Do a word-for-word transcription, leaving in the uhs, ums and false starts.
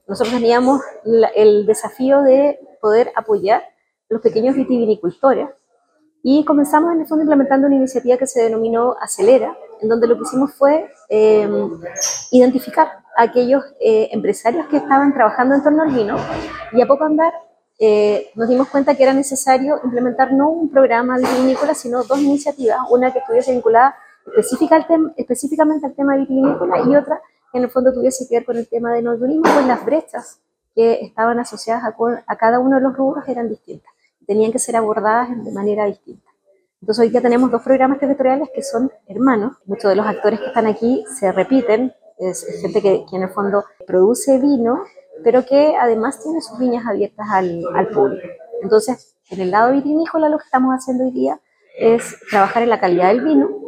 nosotros teníamos la, el desafío de poder apoyar a los pequeños vitivinicultores y comenzamos en el fondo implementando una iniciativa que se denominó Acelera, en donde lo que hicimos fue eh, identificar a aquellos eh, empresarios que estaban trabajando en torno al vino y a poco andar eh, nos dimos cuenta que era necesario implementar no un programa vitivinícola, sino dos iniciativas, una que estuviese vinculada específica al tem específicamente al tema vitivinícola y otra que en el fondo tuviese que ver con el tema de enoturismo, pues las brechas que estaban asociadas a, a cada uno de los rubros eran distintas, tenían que ser abordadas de manera distinta. Entonces hoy ya tenemos dos programas territoriales que son hermanos, muchos de los actores que están aquí se repiten, es, es gente que, que en el fondo produce vino, pero que además tiene sus viñas abiertas al, al público. Entonces, en el lado vitivinícola lo que estamos haciendo hoy día es trabajar en la calidad del vino,